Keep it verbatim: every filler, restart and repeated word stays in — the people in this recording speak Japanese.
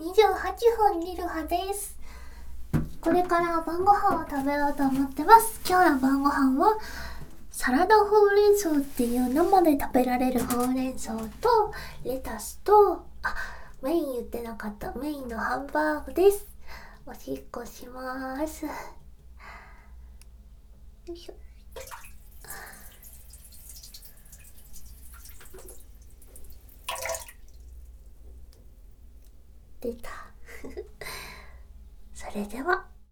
にじゅうはっぷんにるはです。これから晩ご飯を食べようと思ってます。今日の晩ご飯はサラダほうれん草っていう生で食べられるほうれん草とレタスと、あ、メイン言ってなかった。メインのハンバーグです。おしっこしまーす。よいしょ。出た。それでは